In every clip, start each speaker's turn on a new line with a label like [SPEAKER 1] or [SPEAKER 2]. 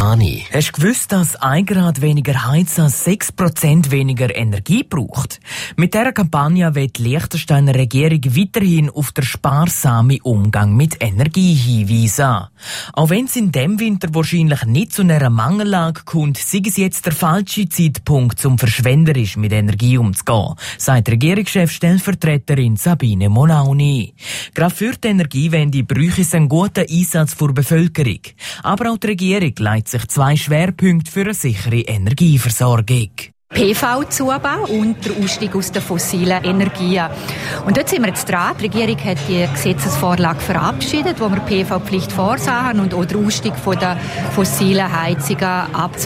[SPEAKER 1] Monani.
[SPEAKER 2] Hast du gewusst, dass 1 Grad weniger Heizen 6% weniger Energie braucht? Mit dieser Kampagne will die Liechtensteiner Regierung weiterhin auf den sparsamen Umgang mit Energie hinweisen. Auch wenn es in diesem Winter wahrscheinlich nicht zu einer Mangellage kommt, sei es jetzt der falsche Zeitpunkt, um verschwenderisch mit Energie umzugehen, sagt Regierungschef Stellvertreterin Sabine Monauni. Gerade für die Energiewende bräuchte es einen guten Einsatz für die Bevölkerung. Aber auch die Regierung legt sich 2 Schwerpunkte für eine sichere Energieversorgung.
[SPEAKER 3] PV-Zubau und der Ausstieg aus den fossilen Energien. Und dort sind wir jetzt dran. Die Regierung hat die Gesetzesvorlage verabschiedet, wo wir PV-Pflicht vorsahen und auch den Ausstieg von den fossilen Heizungen ab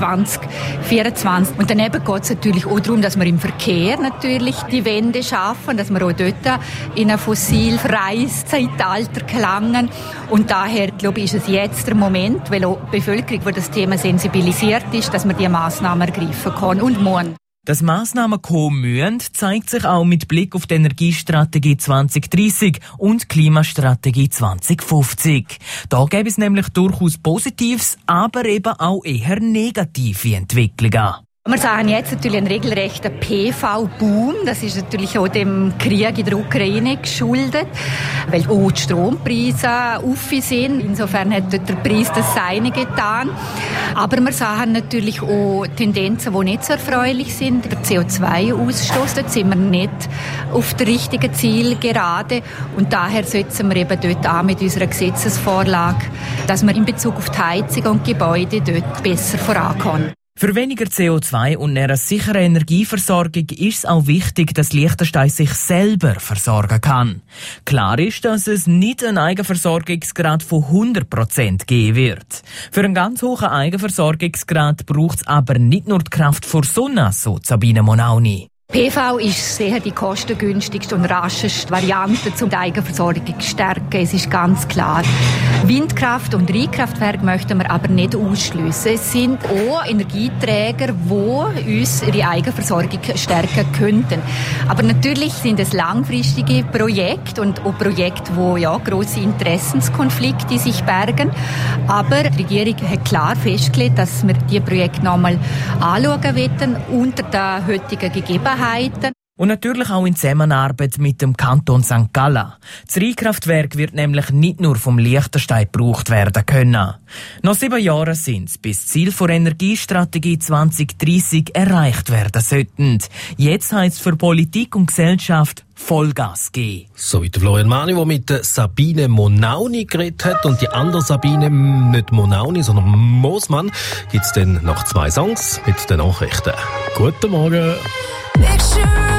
[SPEAKER 3] 2024. Und daneben geht es natürlich auch darum, dass wir im Verkehr natürlich die Wende schaffen, dass wir auch dort in ein fossilfreies Zeitalter gelangen. Und daher, glaube ich, ist es jetzt der Moment, weil auch die Bevölkerung für das Thema sensibilisiert ist, dass man diese Massnahmen ergreifen kann und muss.
[SPEAKER 2] Dass Massnahmen kommen müssen, zeigt sich auch mit Blick auf die Energiestrategie 2030 und die Klimastrategie 2050. Da gäbe es nämlich durchaus Positives, aber eben auch eher negative Entwicklungen.
[SPEAKER 3] Wir sehen jetzt natürlich einen regelrechten PV-Boom. Das ist natürlich auch dem Krieg in der Ukraine geschuldet, weil auch die Strompreise auf sind. Insofern hat dort der Preis das Seine getan. Aber wir sehen natürlich auch Tendenzen, die nicht so erfreulich sind. Der CO2-Ausstoß, dort sind wir nicht auf der richtigen Zielgerade. Und daher setzen wir eben dort an mit unserer Gesetzesvorlage, dass wir in Bezug auf die Heizung und Gebäude dort besser vorankommen.
[SPEAKER 2] Für weniger CO2 und eine sichere Energieversorgung ist es auch wichtig, dass Liechtenstein sich selber versorgen kann. Klar ist, dass es nicht einen Eigenversorgungsgrad von 100% geben wird. Für einen ganz hohen Eigenversorgungsgrad braucht es aber nicht nur die Kraft vor Sonne, so Sabine Monauni.
[SPEAKER 3] PV ist sicher die kostengünstigste und rascheste Variante, um die Eigenversorgung zu stärken. Es ist ganz klar. Windkraft und Rheinkraftwerke möchten wir aber nicht ausschliessen. Es sind auch Energieträger, die uns ihre Eigenversorgung stärken könnten. Aber natürlich sind es langfristige Projekte und auch Projekte, die grosse Interessenskonflikte sich bergen. Aber die Regierung hat klar festgelegt, dass wir diese Projekte nochmal anschauen wollen unter den heutigen Gegebenheiten.
[SPEAKER 2] Und natürlich auch in Zusammenarbeit mit dem Kanton St. Gallen. Das Rheinkraftwerk wird nämlich nicht nur vom Liechtenstein gebraucht werden können. Noch 7 Jahre sind es, bis das Ziel der Energiestrategie 2030 erreicht werden sollten. Jetzt heisst es für Politik und Gesellschaft Vollgas geben.
[SPEAKER 1] So wie der Florian Mani, der mit Sabine Monauni geredet hat. Und die andere Sabine, nicht Monauni, sondern Moosmann, gibt es dann nach 2 Songs mit den Nachrichten. Guten Morgen.
[SPEAKER 4] Picture